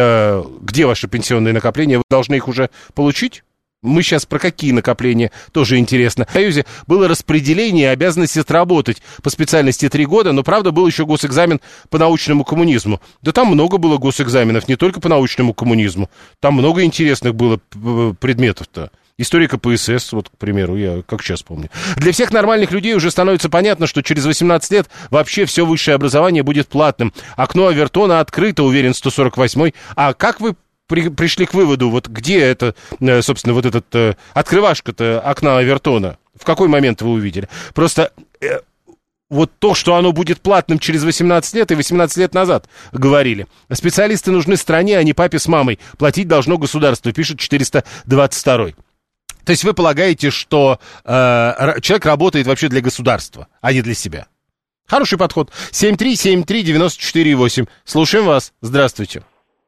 Где ваши пенсионные накопления? Вы должны их уже получить? Мы сейчас про какие накопления, тоже интересно. В Союзе было распределение, обязанность отработать по специальности три года, но, правда, был еще госэкзамен по научному коммунизму. Да там много было госэкзаменов, не только по научному коммунизму. Там много интересных было предметов-то. История ка пэ эс эс, вот, к примеру, я как сейчас помню. Для всех нормальных людей уже становится понятно, что через восемнадцать лет вообще все высшее образование будет платным. Окно Авертона открыто, уверен сто сорок восьмой. А как вы При, пришли к выводу, вот где это, собственно, вот этот э, открывашка-то окна Авертона? В какой момент вы увидели? Просто э, вот то, что оно будет платным через восемнадцать лет, и восемнадцать лет назад говорили. Специалисты нужны стране, а не папе с мамой. Платить должно государство, пишет четыреста двадцать второй. То есть вы полагаете, что э, человек работает вообще для государства, а не для себя? Хороший подход. семь три семь три девять четыре восемь. Слушаем вас. Здравствуйте.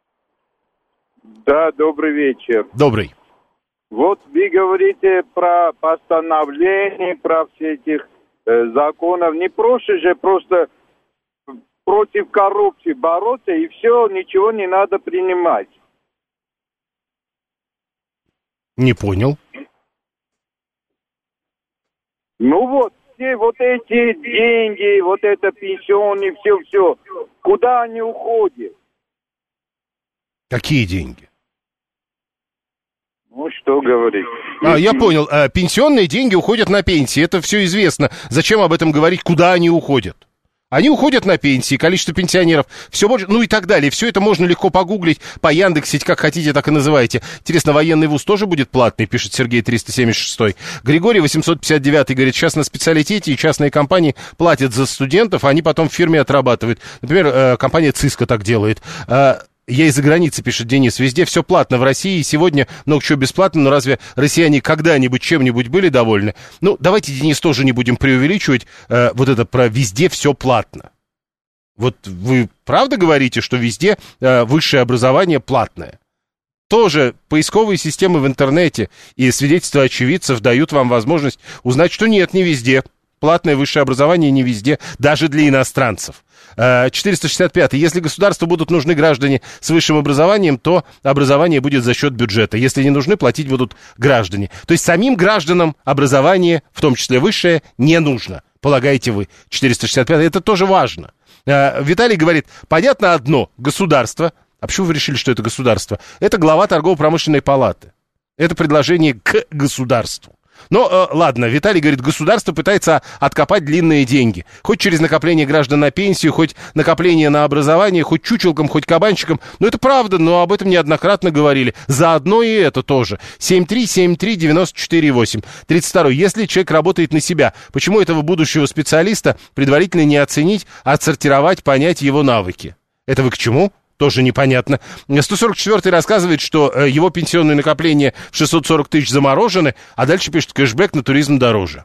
Да, добрый вечер. Добрый. Вот вы говорите про постановление, про все этих э, законов. Не проще же просто против коррупции бороться, и все, ничего не надо принимать. Не понял. Ну вот, все вот эти деньги, вот это пенсионные, все-все, куда они уходят? Какие деньги? Ну, что говорить. А, я понял. А, пенсионные деньги уходят на пенсии. Это все известно. Зачем об этом говорить? Куда они уходят? Они уходят на пенсии, количество пенсионеров все больше, ну и так далее. Все это можно легко погуглить, пояндексить, как хотите, так и называйте. Интересно, военный вуз тоже будет платный, пишет Сергей триста семьдесят шесть. Григорий восемьсот пятьдесят девять говорит, сейчас на специалитете и частные компании платят за студентов, а они потом в фирме отрабатывают. Например, компания Cisco так делает. Я из-за границы, пишет Денис, везде все платно. В России сегодня много чего бесплатно, но разве россияне когда-нибудь чем-нибудь были довольны? Ну, давайте, Денис, тоже не будем преувеличивать э, вот это про везде все платно. Вот вы правда говорите, что везде э, высшее образование платное? Тоже поисковые системы в интернете и свидетельства очевидцев дают вам возможность узнать, что нет, не везде. Платное высшее образование не везде, даже для иностранцев. четыреста шестьдесят пять. Если государству будут нужны граждане с высшим образованием, то образование будет за счет бюджета. Если не нужны, платить будут граждане. То есть самим гражданам образование, в том числе высшее, не нужно, полагаете вы. четыреста шестьдесят пять. Это тоже важно. Виталий говорит, понятно одно, государство. А почему вы решили, что это государство? Это глава торгово-промышленной палаты. Это предложение к государству. Но, э, ладно, Виталий говорит, государство пытается откопать длинные деньги. Хоть через накопление граждан на пенсию, хоть накопление на образование, хоть чучелкам, хоть кабанчикам. Ну, это правда, но об этом неоднократно говорили. Заодно и это тоже. семь три семь три девять четыре восемь. тридцать второй. Если человек работает на себя, почему этого будущего специалиста предварительно не оценить, отсортировать, понять его навыки? Это вы к чему? Тоже непонятно. сто сорок четвёртый рассказывает, что его пенсионные накопления в шестьсот сорок тысяч заморожены, а дальше пишет, кэшбэк на туризм дороже.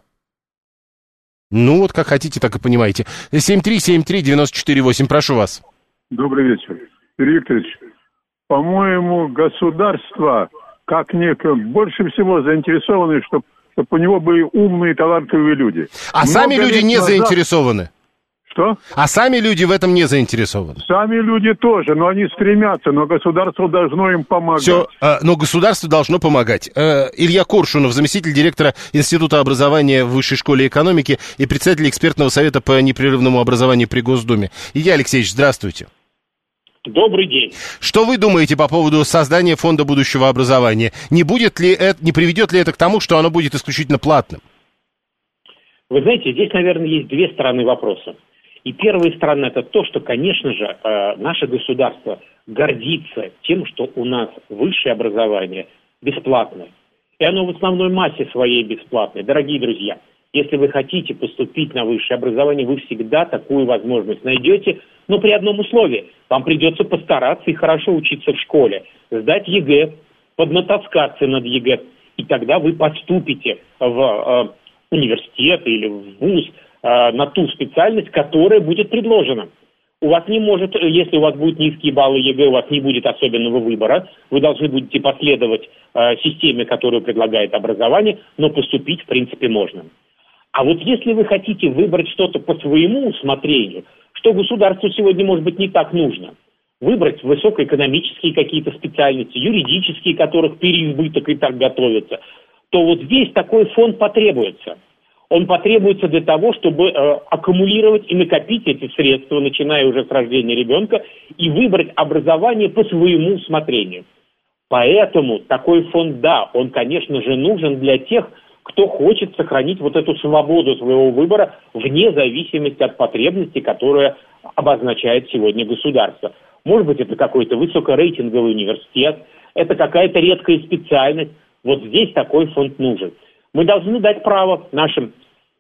Ну, вот как хотите, так и понимаете. семь три семь три девять четыре восемь, прошу вас. Добрый вечер. Юрий Викторович, по-моему, государство, как некое, больше всего заинтересованы, чтобы, чтобы у него были умные, талантливые люди. А Много сами люди не назад... заинтересованы. Что? А сами люди в этом не заинтересованы. Сами люди тоже, но они стремятся, но государство должно им помогать. Все, но государство должно помогать. Илья Коршунов, заместитель директора Института образования в Высшей школе экономики и председатель экспертного совета по непрерывному образованию при Госдуме. Илья Алексеевич, здравствуйте. Добрый день. Что вы думаете по поводу создания фонда будущего образования? Не будет ли это, не приведет ли это к тому, что оно будет исключительно платным? Вы знаете, здесь, наверное, есть две стороны вопроса. И первая сторона – это то, что, конечно же, наше государство гордится тем, что у нас высшее образование бесплатное. И оно в основной массе своей бесплатное. Дорогие друзья, если вы хотите поступить на высшее образование, вы всегда такую возможность найдете, но при одном условии. Вам придется постараться и хорошо учиться в школе, сдать ЕГЭ, поднатаскаться над ЕГЭ, и тогда вы поступите в университет или в вуз, на ту специальность, которая будет предложена. У вас не может, если у вас будут низкие баллы ЕГЭ, у вас не будет особенного выбора. Вы должны будете последовать э, системе, которую предлагает образование, но поступить, в принципе, можно. А вот если вы хотите выбрать что-то по своему усмотрению, что государству сегодня, может быть, не так нужно, выбрать высокоэкономические какие-то специальности, юридические, которых переизбыток и так готовятся, то вот здесь такой фонд потребуется. Он потребуется для того, чтобы э, аккумулировать и накопить эти средства, начиная уже с рождения ребенка, и выбрать образование по своему усмотрению. Поэтому такой фонд, да, он, конечно же, нужен для тех, кто хочет сохранить вот эту свободу своего выбора вне зависимости от потребностей, которые обозначает сегодня государство. Может быть, это какой-то высокорейтинговый университет, это какая-то редкая специальность. Вот здесь такой фонд нужен. Мы должны дать право нашим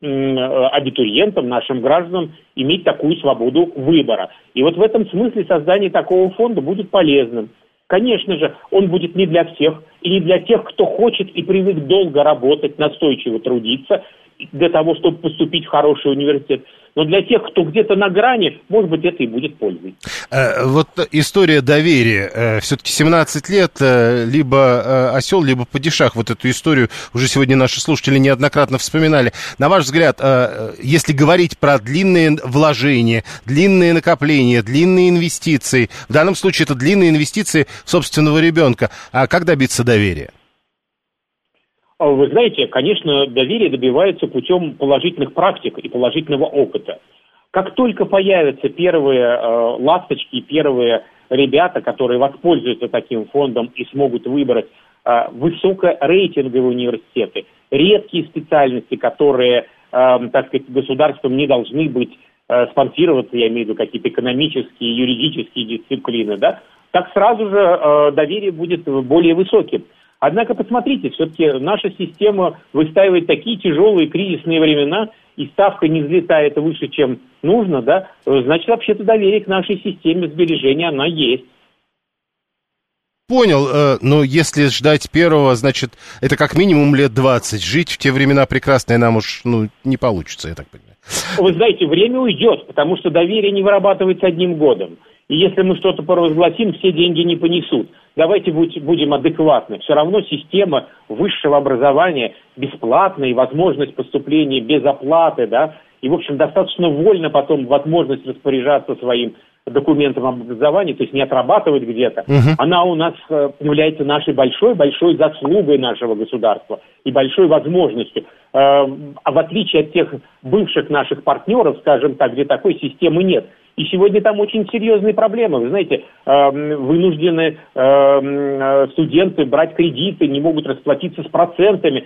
абитуриентам, нашим гражданам иметь такую свободу выбора. И вот в этом смысле создание такого фонда будет полезным. Конечно же, он будет не для всех, и не для тех, кто хочет и привык долго работать, настойчиво трудиться, для того, чтобы поступить в хороший университет. Но для тех, кто где-то на грани, может быть, это и будет пользой. Вот история доверия. Все-таки семнадцать лет, либо осел, либо падишах. Вот эту историю уже сегодня наши слушатели неоднократно вспоминали. На ваш взгляд, если говорить про длинные вложения, длинные накопления, длинные инвестиции, в данном случае это длинные инвестиции собственного ребенка, а как добиться доверия? Вы знаете, конечно, доверие добивается путем положительных практик и положительного опыта. Как только появятся первые э, ласточки, первые ребята, которые воспользуются таким фондом и смогут выбрать э, высокорейтинговые университеты, редкие специальности, которые, э, так сказать, государством не должны быть э, спонсироваться, я имею в виду какие-то экономические, юридические дисциплины, да, так сразу же э, доверие будет более высоким. Однако, посмотрите, все-таки наша система выстаивает такие тяжелые кризисные времена, и ставка не взлетает выше, чем нужно, да, значит, вообще-то доверие к нашей системе сбережения, она есть. Понял, но если ждать первого, значит, это как минимум лет двадцать. Жить в те времена прекрасные нам уж, ну, не получится, я так понимаю. Вы знаете, время уйдет, потому что доверие не вырабатывается одним годом. И если мы что-то провозгласим, все деньги не понесут. Давайте будем адекватны. Все равно система высшего образования бесплатная, и возможность поступления без оплаты, да, и, в общем, достаточно вольно потом возможность распоряжаться своим документом об образовании, то есть не отрабатывать где-то, uh-huh. она у нас является нашей большой-большой заслугой нашего государства и большой возможностью. А в отличие от тех бывших наших партнеров, скажем так, где такой системы нет. И сегодня там очень серьезные проблемы. Вы знаете, вынуждены студенты брать кредиты, не могут расплатиться с процентами.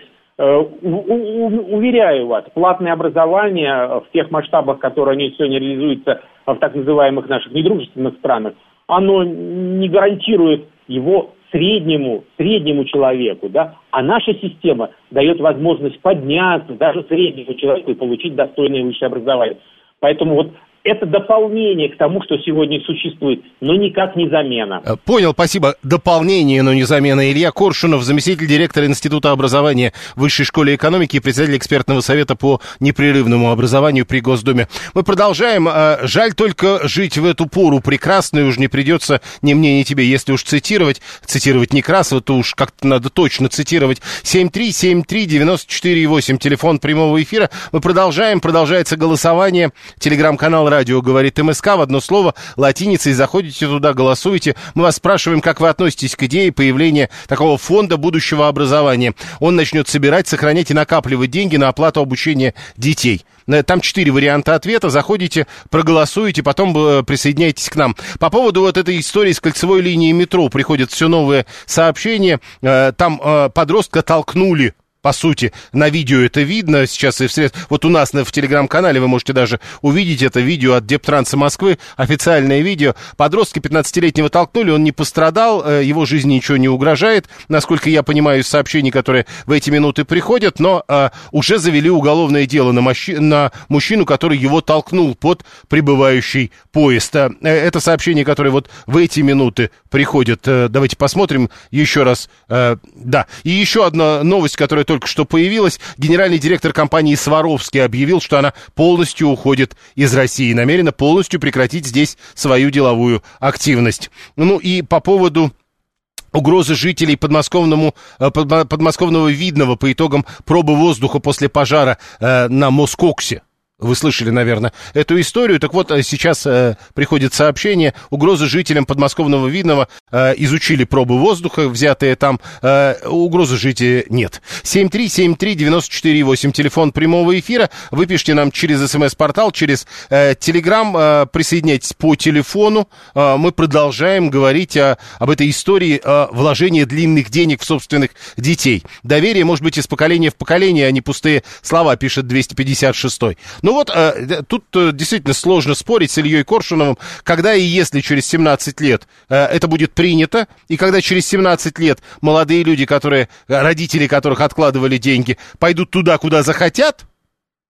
Уверяю вас, платное образование в тех масштабах, которые они сегодня реализуются в так называемых наших недружественных странах, оно не гарантирует его среднему, среднему человеку, да, а наша система дает возможность подняться даже среднему человеку и получить достойное высшее образование. Поэтому вот это дополнение к тому, что сегодня существует, но никак не замена. Понял, спасибо. Дополнение, но не замена. Илья Коршунов, заместитель директора Института образования Высшей школы экономики и председатель экспертного совета по непрерывному образованию при Госдуме. Мы продолжаем. Жаль только жить в эту пору прекрасную уж не придется ни мне, ни тебе, если уж цитировать. Цитировать Некрасова, то уж как-то надо точно цитировать. семь три семь три девять четыре восемь, телефон прямого эфира. Мы продолжаем. Продолжается голосование. Телеграм-канал «Радио говорит МСК», в одно слово, латиницей, заходите туда, голосуете. Мы вас спрашиваем, как вы относитесь к идее появления такого фонда будущего образования. Он начнет собирать, сохранять и накапливать деньги на оплату обучения детей. Там четыре варианта ответа. Заходите, проголосуете, потом присоединяйтесь к нам. По поводу вот этой истории с кольцевой линией метро приходят все новые сообщения. Там подростка толкнули. По сути, на видео это видно сейчас и в средств... Вот у нас в телеграм-канале вы можете даже увидеть это видео от Дептранса Москвы, официальное видео. Подростка пятнадцатилетнего толкнули, он не пострадал, его жизни ничего не угрожает, насколько я понимаю из сообщений, которые в эти минуты приходят, но а, уже завели уголовное дело на, мощи... на мужчину, который его толкнул под прибывающий поезд. Это сообщение, которое вот в эти минуты приходит. Давайте посмотрим еще раз. Да, и еще одна новость, которая только только что появилась. Генеральный директор компании «Сваровский» объявил, что она полностью уходит из России, намерена полностью прекратить здесь свою деловую активность. Ну и по поводу угрозы жителей подмосковному, подмосковного Видного по итогам пробы воздуха после пожара э, на Москоксе. Вы слышали, наверное, эту историю. Так вот, сейчас э, приходит сообщение. Угрозы жителям подмосковного Видного. Э, изучили пробы воздуха, взятые там. Э, угрозы жить нет. семь три семь три девять четыре восемь. Телефон прямого эфира. Вы пишите нам через смс-портал, через э, телеграм. Э, присоединяйтесь по телефону. Э, мы продолжаем говорить о, об этой истории э, вложения длинных денег в собственных детей. Доверие может быть из поколения в поколение, а не пустые слова, пишет двести пятьдесят шестой. Ну вот, э, тут э, действительно сложно спорить с Ильей Коршуновым, когда и если через семнадцать лет э, это будет принято, и когда через семнадцать лет молодые люди, которые, родители которых откладывали деньги, пойдут туда, куда захотят,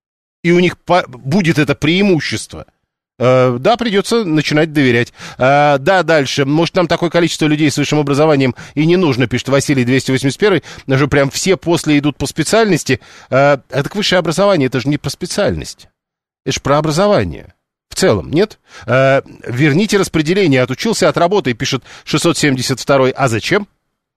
и у них по- будет это преимущество, э, да, придется начинать доверять. Э, да, дальше. Может, нам такое количество людей с высшим образованием и не нужно, пишет Василий двести восемьдесят один. Даже прям все после идут по специальности. Э, а так высшее образование, это же не про специальность. Это же про образование. В целом, нет? Э, верните распределение. Отучился от работы, пишет шестьсот семьдесят два. А зачем?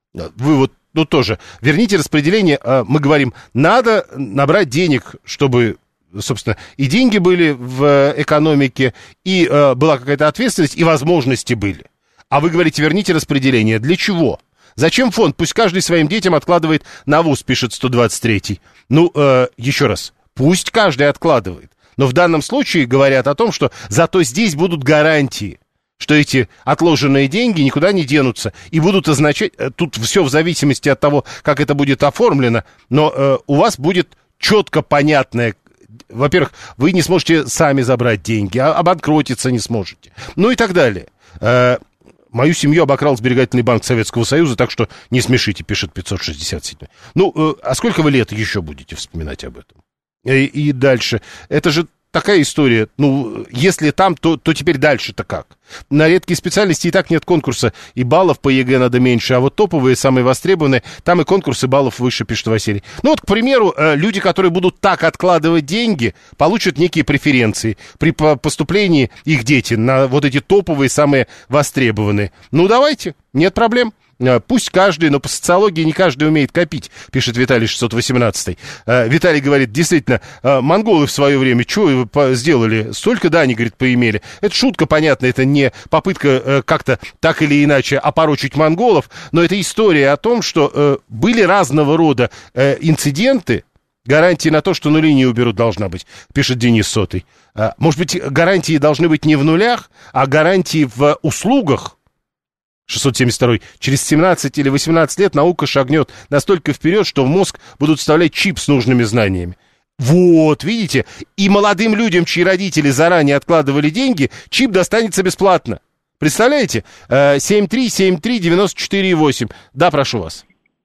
Вы вот, ну, тоже. Верните распределение. Э, мы говорим, надо набрать денег, чтобы... собственно, и деньги были в экономике, и э, была какая-то ответственность, и возможности были. А вы говорите, верните распределение. Для чего? Зачем фонд? Пусть каждый своим детям откладывает на вуз, пишет сто двадцать три. Ну, э, еще раз, пусть каждый откладывает. Но в данном случае говорят о том, что зато здесь будут гарантии, что эти отложенные деньги никуда не денутся и будут означать, тут все в зависимости от того, как это будет оформлено, но э, у вас будет четко понятное. Во-первых, вы не сможете сами забрать деньги, а обанкротиться не сможете. Ну и так далее. Э, мою семью обокрал Сберегательный банк Советского Союза, так что не смешите, пишет пятьсот шестьдесят семь. Ну, э, а сколько вы лет еще будете вспоминать об этом? И, и дальше. Это же такая история. Ну, если там, то, то теперь дальше-то как? На редкие специальности и так нет конкурса, и баллов по ЕГЭ надо меньше, а вот топовые, самые востребованные, там и конкурсы баллов выше, пишет Василий. Ну вот, к примеру, люди, которые будут так откладывать деньги, получат некие преференции при поступлении их дети на вот эти топовые, самые востребованные. Ну, давайте, нет проблем. Пусть каждый, но по социологии не каждый умеет копить, пишет Виталий шестьсот восемнадцать. Виталий говорит, действительно, монголы в свое время, что сделали? Столько дани, говорит, поимели. Это шутка, понятно, это не попытка как-то так или иначе опорочить монголов, но это история о том, что были разного рода инциденты. Гарантии на то, что нули не уберут, должна быть, пишет Денис Сотый. Может быть, гарантии должны быть не в нулях, а гарантии в услугах. шестьсот семьдесят два. Через семнадцать или восемнадцать лет наука шагнет настолько вперед, что в мозг будут вставлять чип с нужными знаниями. Вот, видите? И молодым людям, чьи родители заранее откладывали деньги, чип достанется бесплатно. Представляете? семь три семь три девять четыре восемь. Да, прошу вас.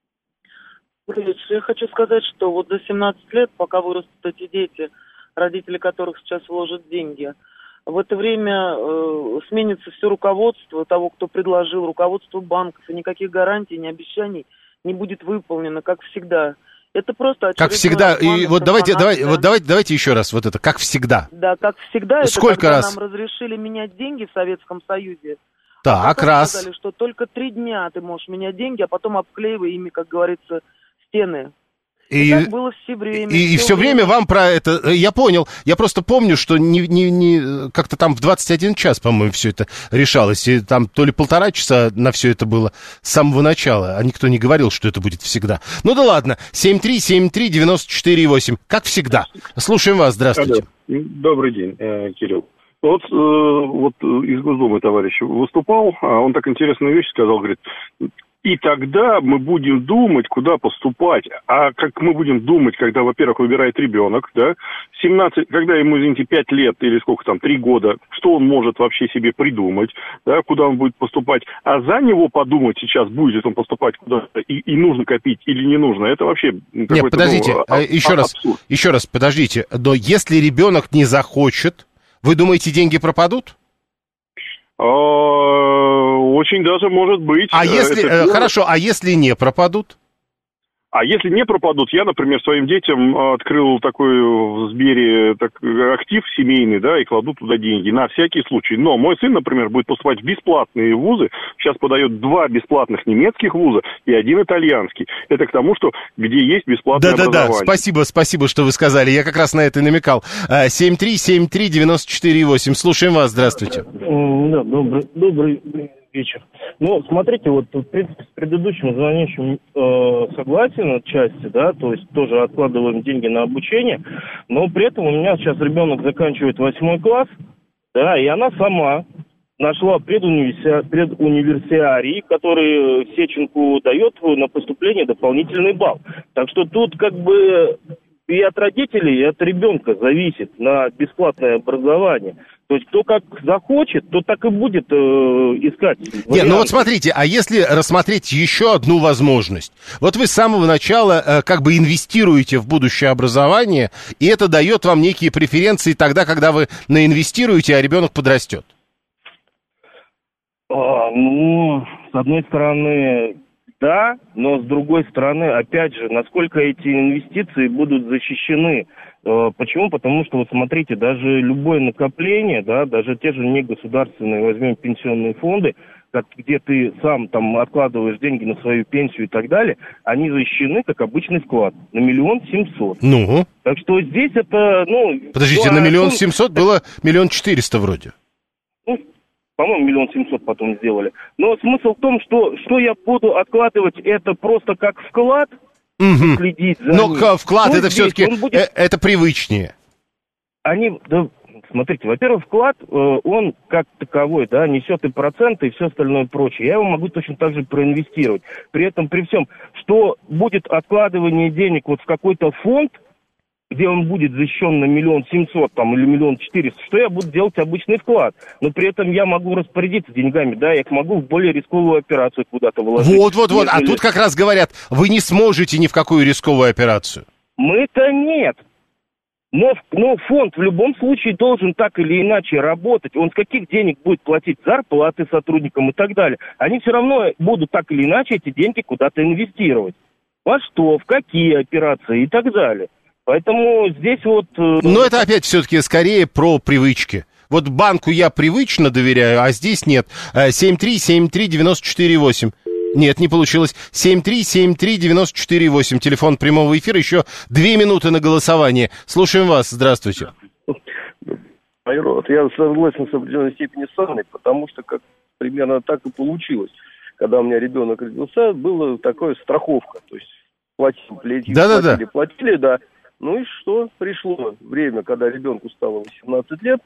Я хочу сказать, что вот за семнадцать лет, пока вырастут эти дети, родители которых сейчас вложат деньги, в это время э, сменится все руководство того, кто предложил, руководство банков, и никаких гарантий, ни обещаний не будет выполнено, как всегда. Это просто как всегда. И вот давайте, давайте, вот давайте, давайте еще раз вот это, как всегда. Да, как всегда. Сколько это когда раз? Нам разрешили менять деньги в Советском Союзе. Так, а раз. Сказали, что только три дня ты можешь менять деньги, а потом обклеивай ими, как говорится, стены. И, и так было все время. И, и, и все время. время вам про это... Я понял. Я просто помню, что не, не, не, как-то там в двадцать один час, по-моему, все это решалось. И там то ли полтора часа на все это было с самого начала. А никто не говорил, что это будет всегда. Ну да ладно. семь три семь три девять четыре восемь. Как всегда. Слушаем вас. Здравствуйте. Добрый день, Кирилл. Вот, вот из Госдумы товарищ выступал, он так интересную вещь сказал, говорит... И тогда мы будем думать, куда поступать. А как мы будем думать, когда, во-первых, выбирает ребенок, да, семнадцать, когда ему, извините, пять лет или сколько там, три года, что он может вообще себе придумать, да, куда он будет поступать. А за него подумать сейчас, будет он поступать куда-то, и, и нужно копить или не нужно, это вообще... Нет, подождите, ну, а, еще а, раз, абсурд. еще раз, подождите, но если ребенок не захочет, вы думаете, деньги пропадут? Очень даже может быть. А если, это... хорошо, а если не пропадут? А если не пропадут, я, например, своим детям открыл такой в Сбере так, актив семейный, да, и кладу туда деньги на всякий случай. Но мой сын, например, будет поступать в бесплатные вузы, сейчас подает два бесплатных немецких вуза и один итальянский. Это к тому, что где есть бесплатное да, образование. Да-да-да, спасибо, спасибо, что вы сказали. Я как раз на это и намекал. семь три семь три девять четыре восемь. Слушаем вас, здравствуйте. Да, добрый, добрый вечер. Ну, смотрите, вот, в принципе, с предыдущим звонящим э, согласен отчасти, да, то есть тоже откладываем деньги на обучение, но при этом у меня сейчас ребенок заканчивает восьмой класс, да, и она сама нашла предуниверси... предуниверсиарий, который Сеченку дает на поступление дополнительный балл. Так что тут как бы и от родителей, и от ребенка зависит на бесплатное образование. То есть кто как захочет, то так и будет э, искать. Не, ну вот смотрите, а если рассмотреть еще одну возможность? Вот вы с самого начала э, как бы инвестируете в будущее образование, и это дает вам некие преференции тогда, когда вы наинвестируете, а ребенок подрастет. А, ну, с одной стороны, да, но с другой стороны, опять же, насколько эти инвестиции будут защищены. Почему? Потому что, вот смотрите, даже любое накопление, да, даже те же негосударственные, возьмем пенсионные фонды, как, где ты сам там откладываешь деньги на свою пенсию и так далее, они защищены как обычный вклад на миллион семьсот. Ну? Так что здесь это, ну... Подождите, ну, на миллион ну, семьсот было миллион четыреста вроде. Ну, по-моему, миллион семьсот потом сделали. Но смысл в том, что, что я буду откладывать это просто как вклад... Угу. Следить за Но ним. вклад Ну, это здесь все-таки будет... э, это привычнее. Они, да, смотрите, во-первых, вклад, э, он как таковой, да, несет и проценты, и все остальное прочее. Я его могу точно так же проинвестировать. При этом, при всем, что будет откладывание денег вот в какой-то фонд, где он будет защищен на миллион семьсот там, или миллион четыреста, что я буду делать обычный вклад. Но при этом я могу распорядиться деньгами, да, я их могу в более рисковую операцию куда-то вложить. Вот-вот-вот, а тут как раз говорят, вы не сможете ни в какую рисковую операцию. Мы-то нет. Но, но фонд в любом случае должен так или иначе работать. Он с каких денег будет платить зарплаты сотрудникам и так далее. Они все равно будут так или иначе эти деньги куда-то инвестировать. Во что, в какие операции и так далее. Поэтому здесь вот... Но это опять все-таки скорее про привычки. Вот банку я привычно доверяю, а здесь нет. семь три семь три девять четыре восемь. Нет, не получилось. семь три семь три девять четыре восемь. Телефон прямого эфира. Еще две минуты на голосование. Слушаем вас. Здравствуйте. Вот я согласен с определенной степенью с Анной, потому что как примерно так и получилось. Когда у меня ребенок родился, была такая страховка. То есть платили, платили, да, платили, да, да. платили, да. Ну и что? Пришло время, когда ребенку стало восемнадцать лет,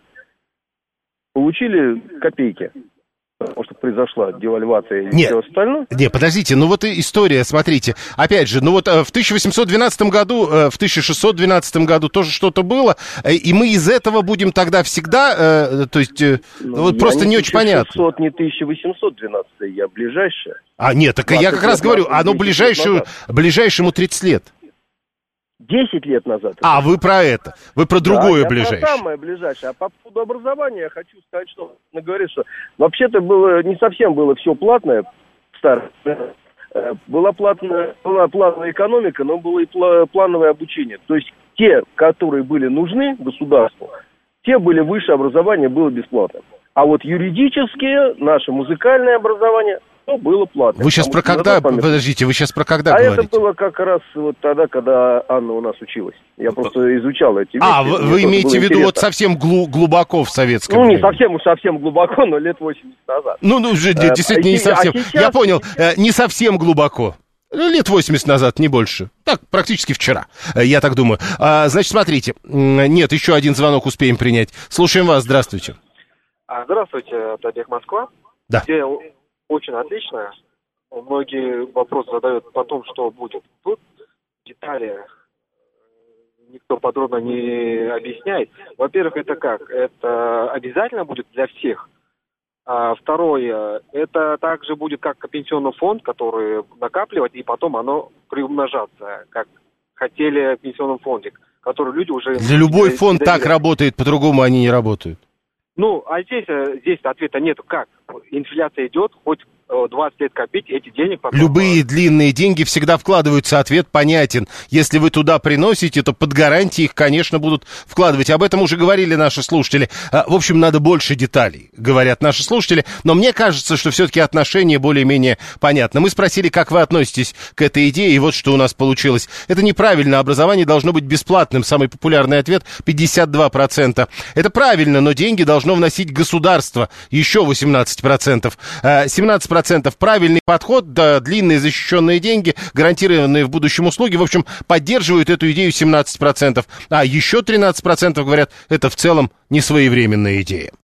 получили копейки. Потому что произошла девальвация и Нет, все остальное. Не, подождите, ну вот и история, смотрите. Опять же, ну вот в тысяча восемьсот двенадцатом году, в тысяча шестьсот двенадцатом году тоже что-то было, и мы из этого будем тогда всегда, то есть, ну, вот просто не, не очень понятно. тысяча шестьсот, не тысяча восемьсот двенадцатый, я ближайшая. А, нет, так я как раз говорю, оно ближайшему, ближайшему тридцать лет. десять лет назад. А, вы про это. Вы про другое да, ближайшее. Про самое ближайшее. А по поводу образования я хочу сказать, что говорит, что вообще-то было не совсем было все платное, старое. Была платная, была плановая экономика, но было и плановое обучение. То есть те, которые были нужны государству, те были выше образования, было бесплатно. А вот юридические, наше музыкальное образование, ну, было платно. Вы сейчас про когда, подождите, вы сейчас про когда а говорите? А это было как раз вот тогда, когда Анна у нас училась. Я просто изучал эти вещи. А, вы, вы имеете в виду вот совсем глу- глубоко в советском Ну, времени? не совсем уж совсем глубоко, но лет восемьдесят назад. Ну, ну, уже, а, действительно, а, не совсем. А сейчас... Я понял, не совсем глубоко. Лет восемьдесят назад, не больше. Так, практически вчера, я так думаю. А, значит, смотрите, нет, еще один звонок успеем принять. Слушаем вас, здравствуйте. Здравствуйте, это Олег, Москва. Да. Идея очень отличная. Многие вопросы задают о том, что будет. Тут детали никто подробно не объясняет. Во-первых, это как? Это обязательно будет для всех. А второе, это также будет как пенсионный фонд, который накапливать, и потом оно приумножаться, как хотели в пенсионном фонде, который люди уже... Для любой фонд так работает, по-другому они не работают. Ну, а здесь, здесь ответа нет. Как? Инфляция идет, хоть двадцать лет копить, эти денег потом... Любые длинные деньги всегда вкладываются, ответ понятен. Если вы туда приносите, то под гарантии их, конечно, будут вкладывать. Об этом уже говорили наши слушатели. В общем, надо больше деталей, говорят наши слушатели. Но мне кажется, что все-таки отношение более-менее понятно. Мы спросили, как вы относитесь к этой идее, и вот что у нас получилось. Это неправильно, образование должно быть бесплатным. Самый популярный ответ – пятьдесят два процента. Это правильно, но деньги должно вносить государство, еще восемнадцать процентов. семнадцать процентов правильный подход, да, длинные защищенные деньги, гарантированные в будущем услуги. В общем, поддерживают эту идею семнадцать процентов. А еще тринадцать процентов говорят, это в целом не своевременная идея.